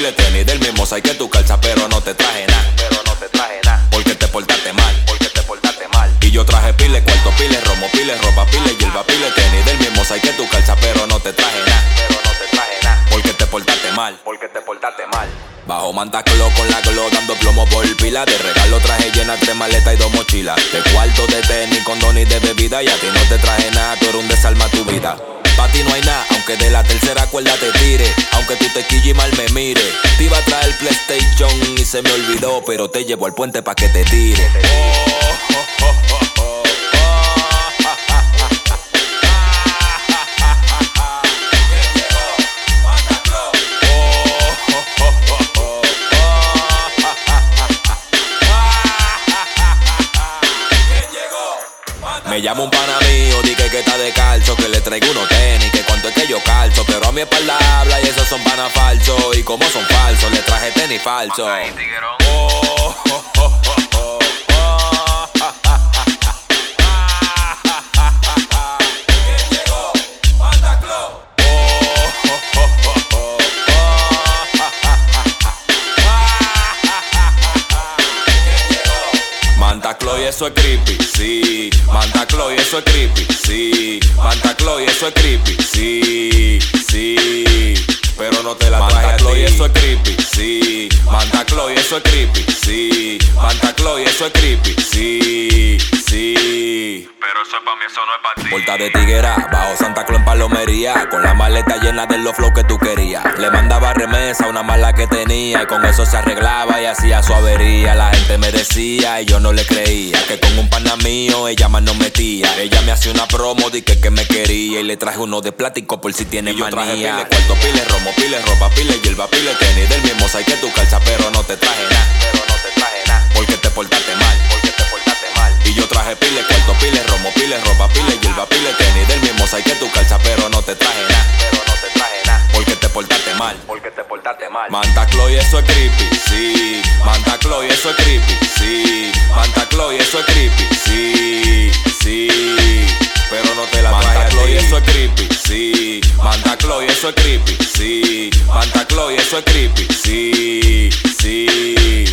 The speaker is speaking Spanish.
pile tenis del mismo size que tu calza, pero no te traje nada. Porque te portaste mal. Y yo traje pile, cuarto pile, romo pile, ropa pile, hierba pile, tenis del mismo size que tu calza, pero no te traje nada. Porque te portaste mal. Bajo manta clo con la clo dando plomo por pila. De regalo traje llena 3 maletas y 2 mochilas. De cuarto de tenis, condón y de bebida. Y a ti no te traje nada, tú eres un desalma tu vida. Pa' ti no hay nada, aunque de la tercera cuerda te tire. Aunque tú te quilles y mal me mire. Te iba a traer PlayStation y se me olvidó, pero te llevo al puente pa' que te tire. Me llama un pana mío, dije que está de calzo, que le traigo unos tenis, que cuánto es que yo calzo. Pero a mi espalda habla y esos son panas falsos. Y como son falsos, le traje tenis falso. Manta Clo y eso es creepy, sí. Manta Clo y eso es creepy, sí. Manta Clo y eso es creepy, sí, sí. Pero no te la traje a ti. Manta Clo y eso es creepy, sí. Manta Clo y eso es creepy, sí. Manta Clo y eso es creepy, sí, sí. Pero eso es pa' mí, eso no es pa' ti. Porta de tiguera, bajo Santa Claus en palomería. Con la maleta llena de los flow que tú querías. Le mandaba remesa una mala que tenía. Y con eso se arreglaba y hacía su avería. La gente me decía y yo no le creía. Que con un pana mío ella más no metía. Ella me hacía una promo, dije que me quería. Y le traje uno de plástico por si tiene manía. Yo traje pile, cuarto pile, romo pile, ropa pile, hierba pile, tenis del mismo size que tu calza, pero no te traje nada. Porque te portaste mal. Y yo traje pile, cuarto pile, romo pile, ropa pile, hierba pile, tenis del mismo size que tu calza, pero no te traje nada. Porque te portaste mal. Manta Clo y eso es creepy, sí. Manta Clo y eso es creepy, sí. Manta Clo y eso es creepy, sí, sí. Pero no te la traje a ti. Manta Clo y eso es creepy, sí. Manta Clo y eso es creepy, sí. Manta Clo y eso es creepy, sí, sí.